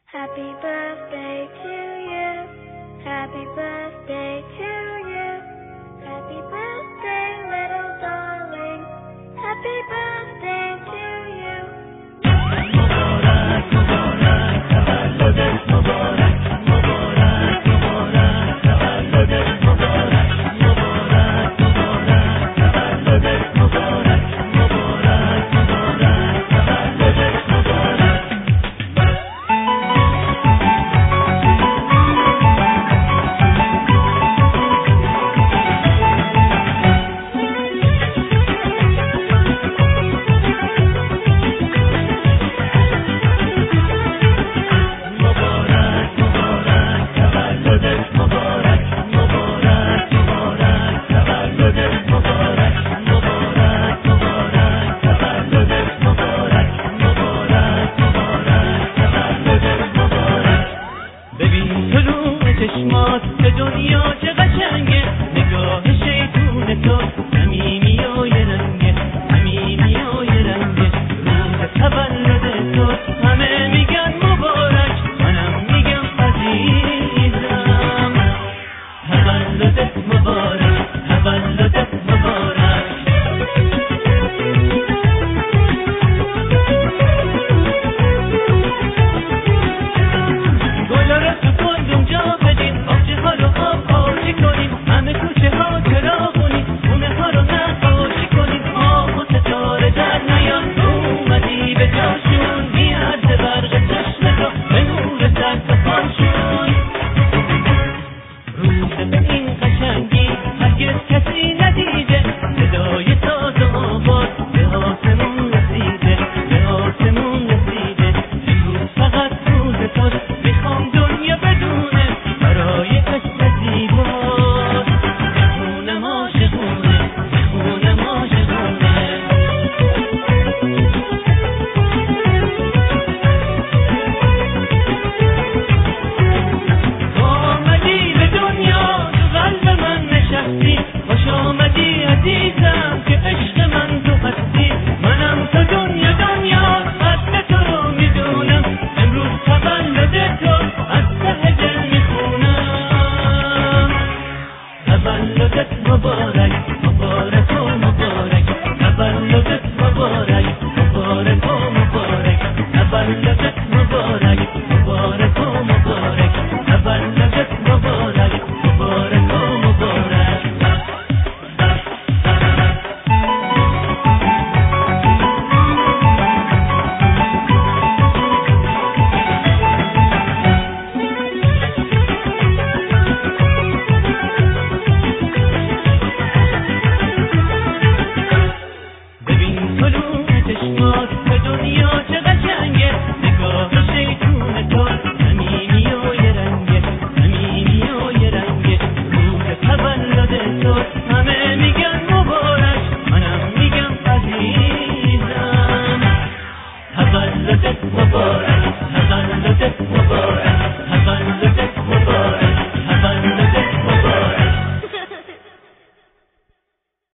Happy birthday to you. Happy birthday to you. Happy birthday, little darling. Happy birthday to you. Mubarak, Mubarak, تولدت مبارک. مبارک، مبارک، تولدت مبارک. مبارک، مبارک، تولدت مبارک. مبارک، مبارک، تولدت مبارک. به دنیا چه قشنگه، نگاه شیطون تو صمیمی و یه رنگه، صمیمی و یه رنگه. روز تولد تو همه میگن مبارک، منم میگم عزیزم تولدت مبارک، تولدت مبارک. گلا رو تو کندم جا بدین، آبجه ها رو آبپاشی کنیم، همه کوچه ها چراغونی، خونه ها رو نقاشی کنیم. آه و ستاره در نیان، اومدی به جاشون، میارزه برق چشم تو به نور دست و پاشون. روز به این قشنگی هرگز کسی ندیده، صدای ساز و آواز به آسمون رسیده، به آسمون رسیده. امروز فقط روز توست، میخوام دنیا بدونه برای عشق زیباست. بخونم عاشقونه، بخونم عاشقونه. آمدی به دنیا، تو قلب من نشستی، خوش آمدی عزیزم که عشق من تو هستی. منم تا دنیا دنیا قدر تو رو میدونم، امروز تولد تو از ته دل میخونم. تولدت مبارک، مبارک و مبارک. تولدت مبارک، مبارک و مبارک. تولدت مبارک، مبارک و مبارک. تولدت مبارک، مبارک و مبارک. ببین طلوع چشمات به دنیا چه قشنگه، نگاه شیطون تو صمیمی و یه رنگه، صمیمی و یه رنگه. روز تولد تو همه میگن مبارک، منم میگم عزیزم تولدت مبارک، تولدت مبارک.